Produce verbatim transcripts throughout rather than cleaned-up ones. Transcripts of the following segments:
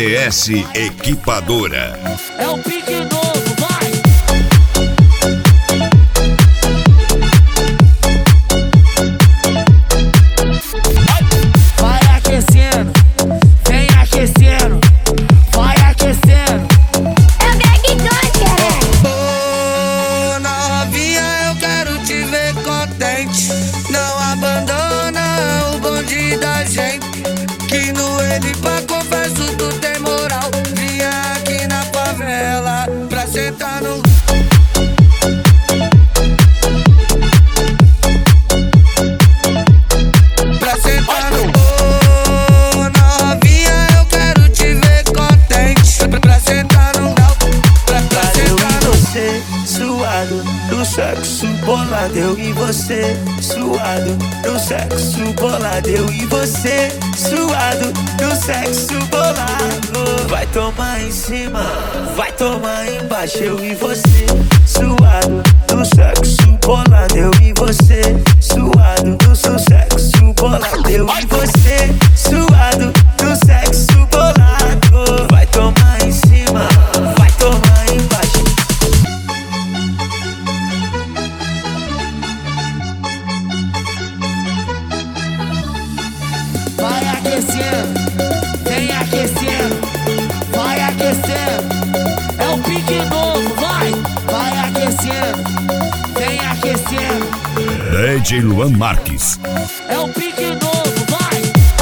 D S Equipadora. É o pique novo, vai! Vai aquecendo, vem aquecendo, vai aquecendo. É o Greg Docker. Ô, novinha, eu quero te ver contente. Não abandona o bonde da gente, que no ele pra confesso tu tem moral. Vinha aqui na favela pra sentar no... Pra sentar no... Ô, novinha, eu quero te ver contente. Pra sentar no... Pra, pra sentar no... Você, suado, no sexo bolado. Eu e você, suado, no sexo bolado. Eu e você, suado, no sexo bolado. Vai tomar em cima, vai tomar embaixo. Eu e você, suado, no sexo bolado. Eu e você, suado, no seu sexo bolado. Eu e você, suado, no sexo bolado. Vai tomar em cima, vai tomar embaixo. Vai aquecendo, vem aquecendo, vai aquecendo. É o pique novo, vai! Vai aquecendo, vem aquecendo. D J Luan Marques. É o pique novo, vai!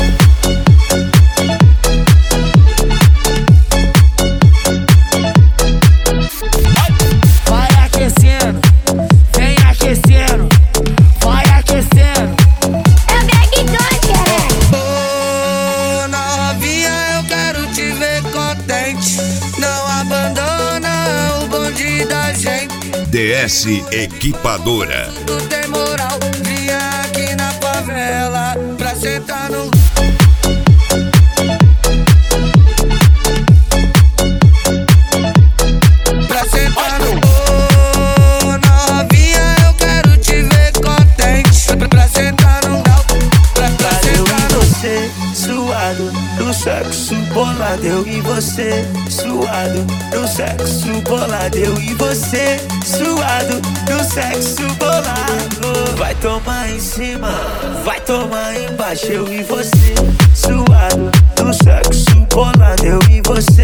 Vai aquecendo, vem aquecendo, vai aquecendo. É o Greg Docker. Ô, novinha, eu quero te ver contente. Não abandona o bonde da gente, D S Equipadora. tu tem moral. Vinha aqui na favela pra sentar no... Pra sentar no... Ô, novinha, eu quero te ver contente. Pra sentar no... Pra, pra Eu sentar e no... você, suado, no sexo bolado. Eu e você, suado, no sexo bolado. Eu e você, suado, no sexo bolado. Vai tomar em cima, vai tomar embaixo. Eu e você, suado, no sexo bolado. Eu e você,